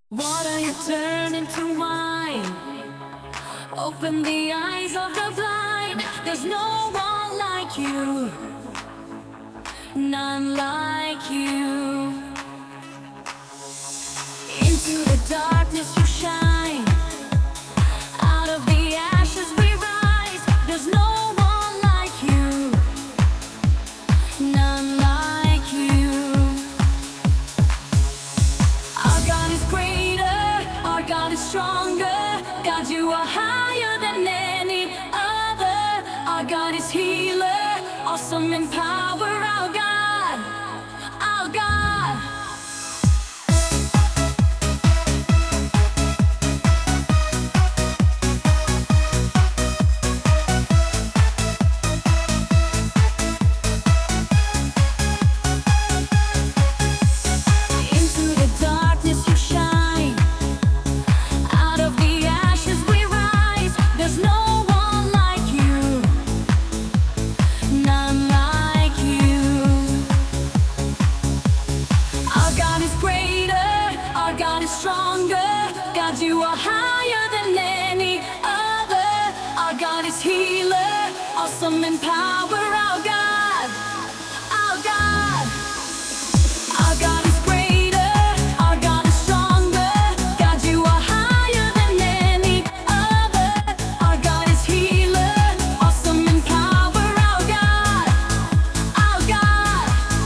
Water you turn into wine. Open the eyes of the blind. There's no one like you, none like you. Into the darkness you shine. Out of the ashes we rise. There's no one like you, none like you. Our God is greater, our God is stronger. God, you are higher than any other. Our God is healer, awesome in power. Our God, our God. Into the darkness you shine. Out of the ashes we rise. There's no one like you, none like you. Our God is greater, our God is stronger. God, you are higher than any other. Our God is healer, awesome in power. Our God, our God. Our God is greater, our God is stronger. God, you are higher than any other. Our God is healer, awesome in power. Our God, our God.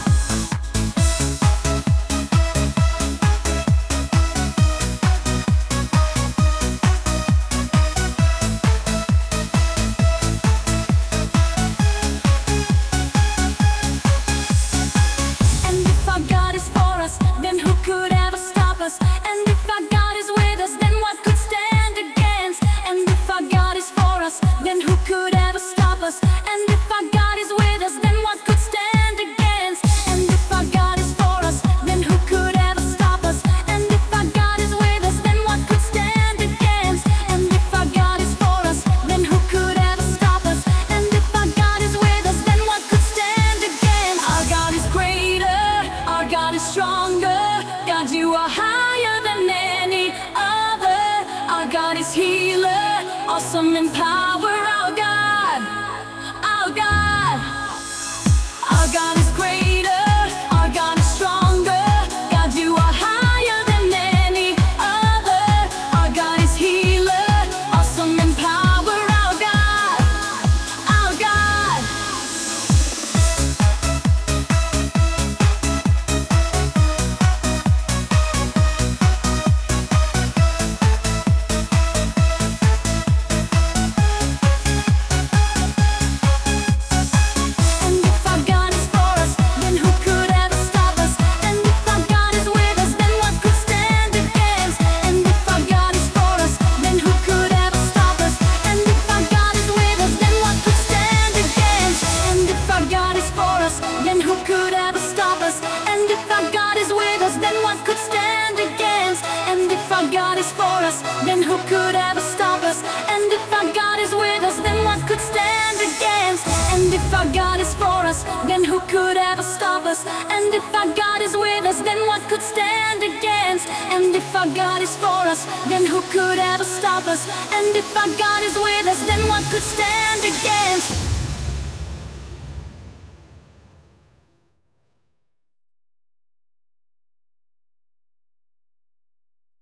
And if our God is for us, then who could ever stop us? And if our God is with us, then what could stand against? And if our God is for us, then who could ever stop us? And if our God is with us, then what could stand against? And if our God is for us, then who could ever stop us? And if our God is with us, then what could stand against? And if our God is for us, then who could ever stop us? And if our God is with us, then what could stand against? Our God is greater, our God is stronger. God, you are higher than any other. Our God is healer, awesome in power. Our God, our God. Our God is greater, our God is stronger. God, you are higher than any other. Our God is healer, awesome in power. Our God, our God. And if our God is for us, then who could ever stop us? And if our God is with us, then what could stand against? And if our God is for us, then who could ever stop us? And if our God is with us, then what could stand against? And if our God is for us, then who could ever stop us? And if our God is with us, then what could stand against? And if our God is for us, then who could ever stop us? And if our God is with us, then what could stand against? And if our God is for us, then who could ever stop us? And if our God is with us, then what could stand against? And if our God is for us, then who could ever stop us? And if our God is with us, then what could stand against?